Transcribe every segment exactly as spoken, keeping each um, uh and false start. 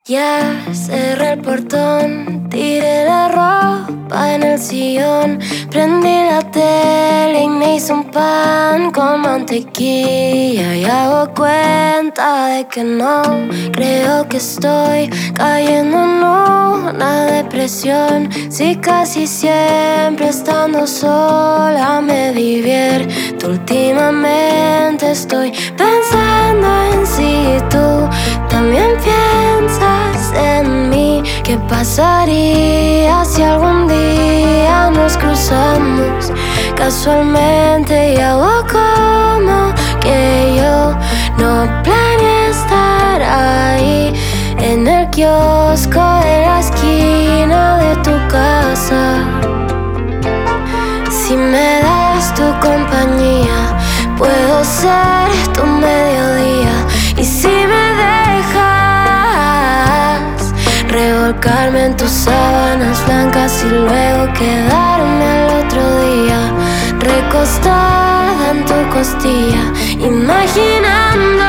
Ya cerré el portón, tiré la ropa en el sillón, prendí la tele y me hice un pan con mantequilla. Y hago cuenta de que no, creo que estoy cayendo en una depresión. Si casi siempre estando sola me divierto, últimamente estoy pensando en si tú también piensas en mí. ¿Qué pasaría si algún día nos cruzamos casualmente y hago como que yo no planeé estar ahí en el kiosco de la esquina de tu casa? Si me das tu compañía, puedo ser tu mediodía. Y si me dejas revolcarme en tus sábanas blancas y luego quedarme al otro día recostada en tu costilla, imaginando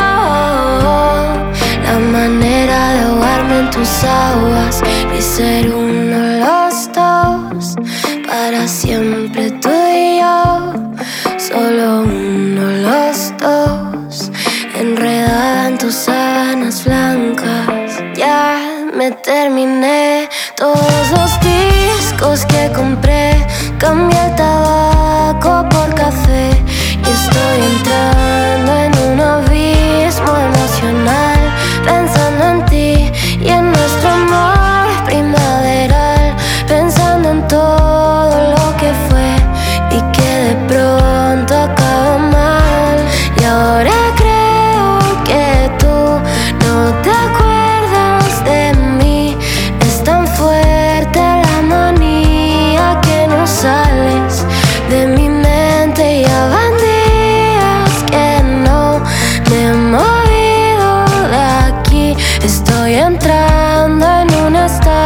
la manera de ahogarme en tus aguas y ser uno los dos para siempre, tú y yo, solo uno los dos, enredada en tus sábanas blancas. Ya me terminé todos los discos que compré, cambié el tabaco por café y estoy entrando en un abismo emocional, pensando en ti y en nuestro amor primaveral, pensando en todo lo que fue y que de pronto acabó mal. Y ahora creo que tú no te acuerdas de mí. Es tan fuerte la manía que no sales de mi mente. Ya van días que no me he movido de aquí. Estoy entrando en un estado